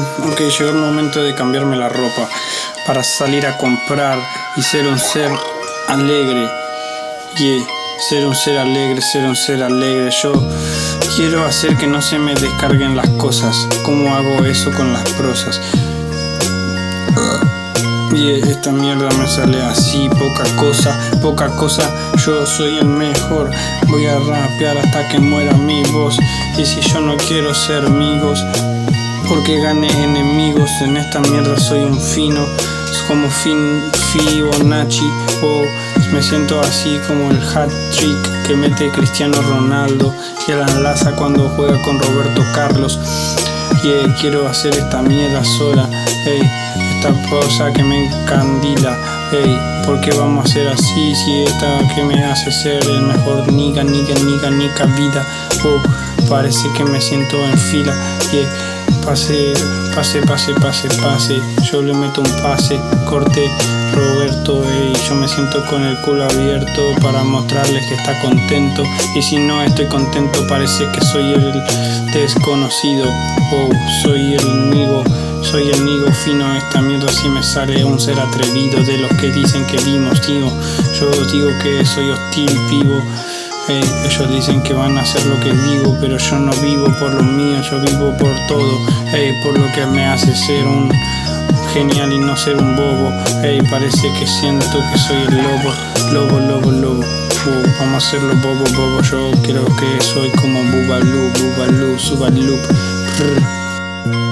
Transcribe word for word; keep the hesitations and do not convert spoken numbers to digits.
Ok, llegó el momento de cambiarme la ropa para salir a comprar y ser un ser alegre. Yeah, ser un ser alegre, ser un ser alegre. Yo quiero hacer que no se me descarguen las cosas. ¿Cómo hago eso con las prosas? Yeah, esta mierda me sale así, poca cosa, poca cosa. Yo soy el mejor, voy a rapear hasta que muera mi voz. Y si yo no quiero ser amigos, porque gané enemigos. En esta mierda soy un fino, como fin, Fibonacci. Oh, me siento así como el hat trick que mete Cristiano Ronaldo y la enlaza cuando juega con Roberto Carlos. Yeah, quiero hacer esta mierda sola, hey, esta cosa que me encandila, hey, ¿por qué vamos a hacer así si esta que me hace ser el mejor niga, niga, niga, niga vida? Oh, parece que me siento en fila, yeah, pase, pase, pase, pase, pase, yo le meto un pase, corte, Roberto, hey, yo me siento con el culo abierto para mostrarles que está contento. Y si no estoy contento, parece que soy el desconocido. Oh, soy el nigo, soy el nigo fino. Esta mierda si me sale un ser atrevido de los que dicen que vimos, tío. Yo digo que soy hostil, vivo. Hey, ellos dicen que van a hacer lo que digo, pero yo no vivo por lo mío, yo vivo por todo. Hey, por lo que me hace ser un genial y no ser un bobo. Hey, parece que siento que soy el lobo, lobo, lobo, lobo. Oh, vamos a hacerlo bobo, bobo. Yo creo que soy como Bubalú, Bubalú, Subalú.